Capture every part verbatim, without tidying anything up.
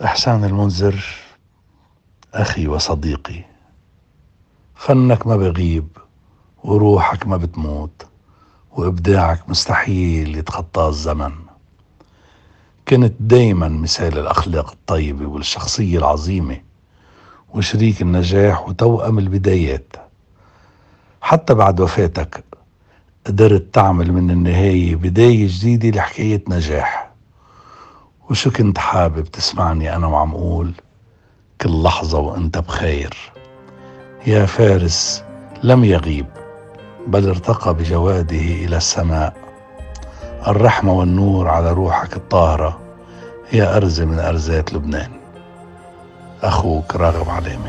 إحسان المنذر أخي وصديقي، فنك ما بغيب وروحك ما بتموت وإبداعك مستحيل يتخطى الزمن. كنت دايما مثال الأخلاق الطيبة والشخصية العظيمة وشريك النجاح وتوأم البدايات. حتى بعد وفاتك قدرت تعمل من النهاية بداية جديدة لحكاية نجاح. وشو كنت حابب تسمعني أنا وعم أقول كل لحظة وأنت بخير. يا فارس لم يغيب بل ارتقى بجواده إلى السماء. الرحمة والنور على روحك الطاهرة يا أرزة من أرزات لبنان. أخوك راغب علامة.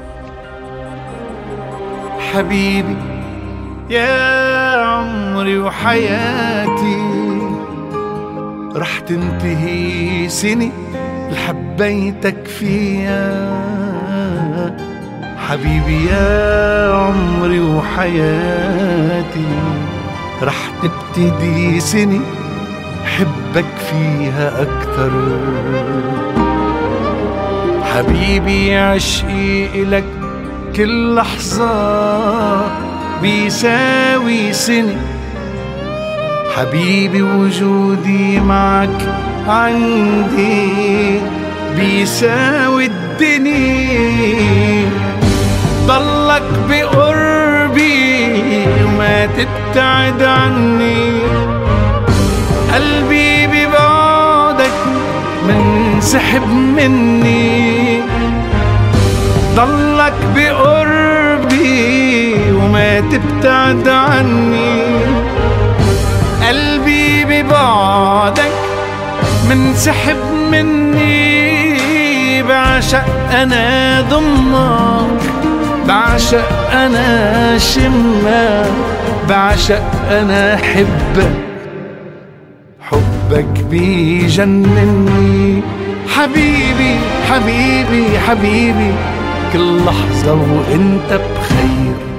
حبيبي يا عمري وحياتي، رح تنتهي سنة لحبيتك فيها. حبيبي يا عمري وحياتي، رح تبتدي سنة حبك فيها أكتر. حبيبي عشقي إلك كل لحظة بيساوي سنة. حبيبي وجودي معك عندي بيساوي الدنيا. ضلك بقربي وما تبتعد عني، قلبي ببعدك منسحب مني. ضلك بقربي وما تبتعد عني، قلبي ببعدك منسحب مني. بعشق أنا ضمك، بعشق أنا شمك، بعشق أنا حبك، حبك بيجنني. حبيبي حبيبي حبيبي كل لحظة وانت بخير.